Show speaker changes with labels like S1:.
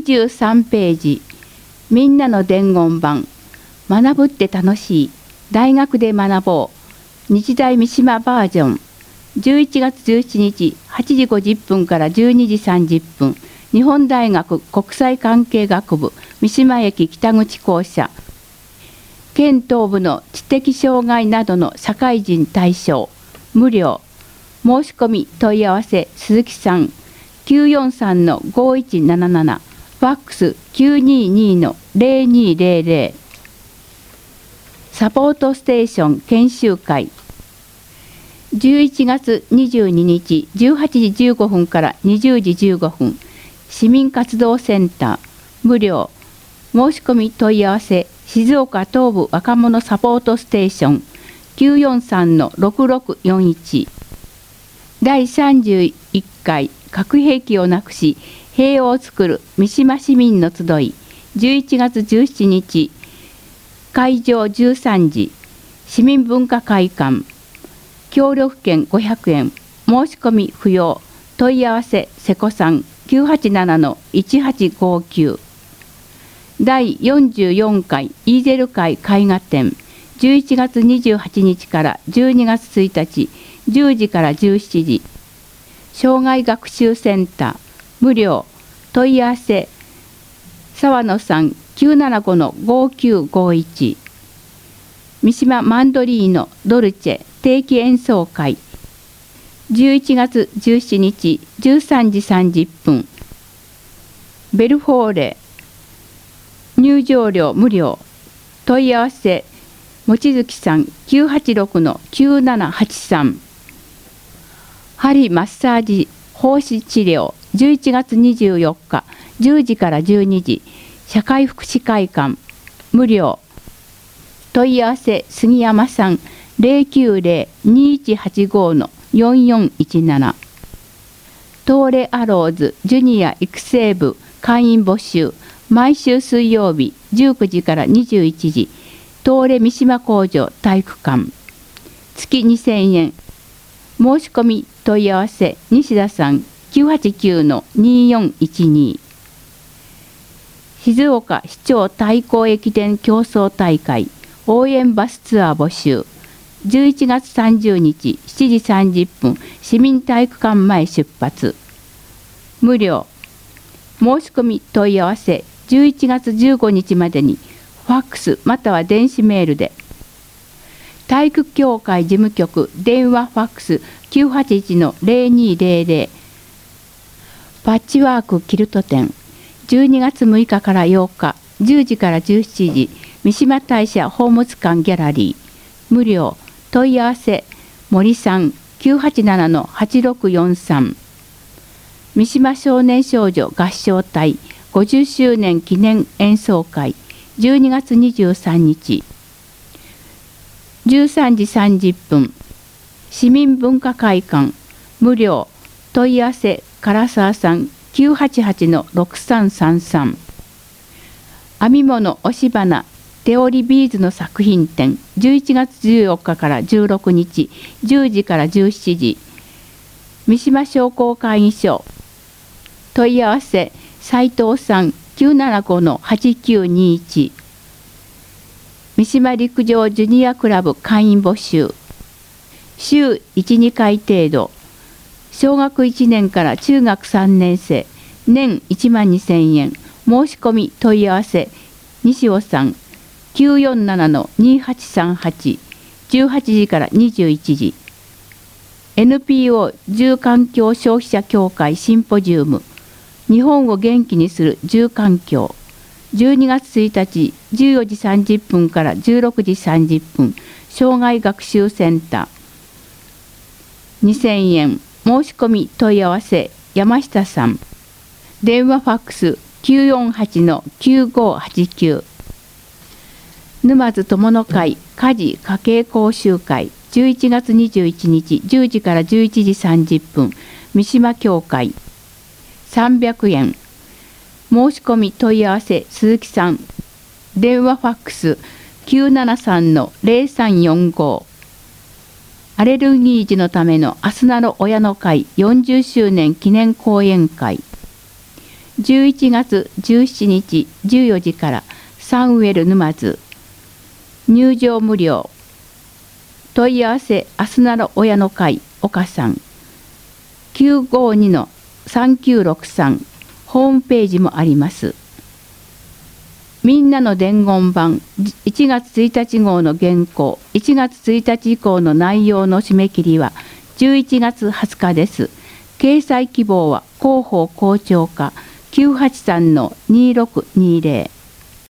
S1: 23ページ、みんなの伝言版、学ぶって楽しい、大学で学ぼう、日大三島バージョン、11月17日8時50分から12時30分、日本大学国際関係学部三島駅北口校舎、県東部の知的障害などの社会人対象、無料、申し込み問い合わせ鈴木さん、943-5177、ファックス 922-0200、サポートステーション研修会、11月22日18時15分から20時15分、市民活動センター、無料、申し込み問い合わせ静岡東部若者サポートステーション 943-6641、第31回核兵器をなくし平和をつくる三島市民の集い、11月17日会場13時、市民文化会館、協力券500円、申し込み不要、問い合わせ瀬古さん 987-1859、第44回イーゼル会絵画展、11月28日から12月1日10時から17時、障害学習センター、無料、問い合わせ沢野さん 975-5951、三島マンドリーノドルチェ定期演奏会、11月17日13時30分、ベルフォーレ、入場料無料、問い合わせ望月さん 986-9783、針マッサージ放射治療、11月24日10時から12時、社会福祉会館、無料、問い合わせ杉山さん 090-2185-4417、東レアローズジュニア育成部会員募集、毎週水曜日19時から21時、東レ三島工場体育館、月2000円、申し込み問い合わせ西田さん 989-2412、静岡市長対抗駅伝競争大会応援バスツアー募集、11月30日7時30分、市民体育館前出発、無料、申し込み問い合わせ11月15日までにファックスまたは電子メールで、体育協会事務局電話ファックス 981-0200、パッチワークキルト展、12月6日から8日10時から17時、三島大社宝物館ギャラリー、無料、問い合わせ森さん 987-8643、三島少年少女合唱隊50周年記念演奏会、12月23日13時30分、市民文化会館、無料、問い合わせ唐沢さん 988-6333、編み物押し花手織りビーズの作品展、11月14日から16日10時から17時、三島商工会議所、問い合わせ斉藤さん 975-8921、三島陸上ジュニアクラブ会員募集、週 1,2 回程度、小学1年から中学3年生、年12,000円、申し込み問い合わせ西尾さん 947-2838、18時から21時、NPO 住環境消費者協会シンポジウム、日本を元気にする住環境、12月1日14時30分から16時30分、障害学習センター、2000円、申し込み問い合わせ山下さん、電話ファックス 948-9589、沼津友の会家事家計講習会、11月21日10時から11時30分、三島協会、300円、申し込み問い合わせ鈴木さん、電話ファックス 973-0345、アレルギー児のためのアスナロ親の会40周年記念講演会、 11月17日14時からサンウェル沼津。入場無料。問い合わせあすなろ親の会岡さん。952-3963。ホームページもあります。みんなの伝言版1月1日号の原稿、1月1日以降の内容の締め切りは11月20日です。掲載希望は広報校長課983-2620。